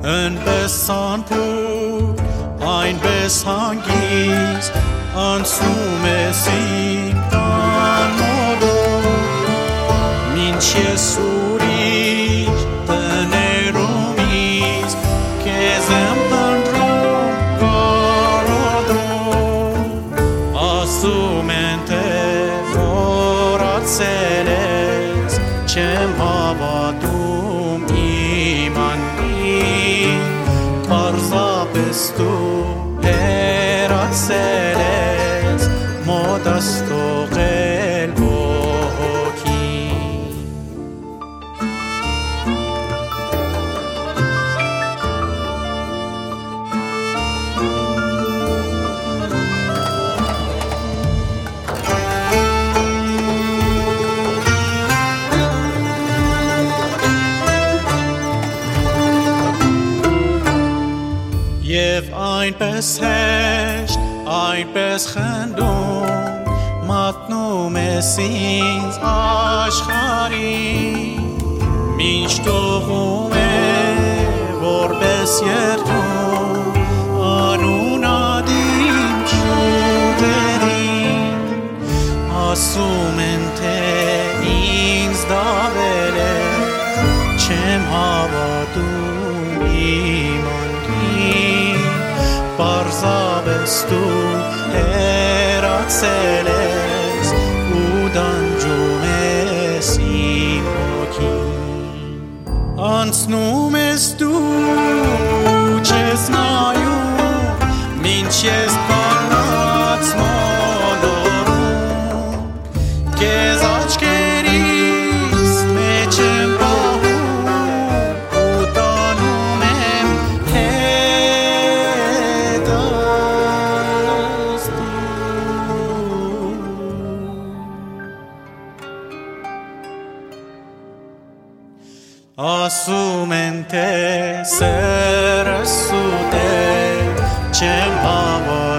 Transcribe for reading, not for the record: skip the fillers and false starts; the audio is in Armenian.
Ընպեսան փուր, այնպես հանգիստ, անցնում ես իմ տան մոտով, մինչ ես ուրիշ տներում իսկ, քեզ եմ փնտրում կարոտով, ասում են թե մոռացել ես, չեմ հավատում իմ անգին, պարզապես դու հեռացել ես, մոտս թողել ոգին։ Եվ այնպես հեշտ, այնպես խնդում, մատնում ես ինձ աշխարհին, մինչ տողում է որպես երդում, անունադիմ շուտերին, ասում են թե ինձ դավել է, չեմ հավատում իմ անգին, պարզապես դու հեռացել ես ու դանջում ես իմ հոգին, անցնում ես դու չես նայում, մինչ ես բանած մոլորում, քեզ աչքերիս մեջ եմ պահում ու տանում եմ հետս դու։ Ասում են թե սերը սուտ է, չեմ հավատում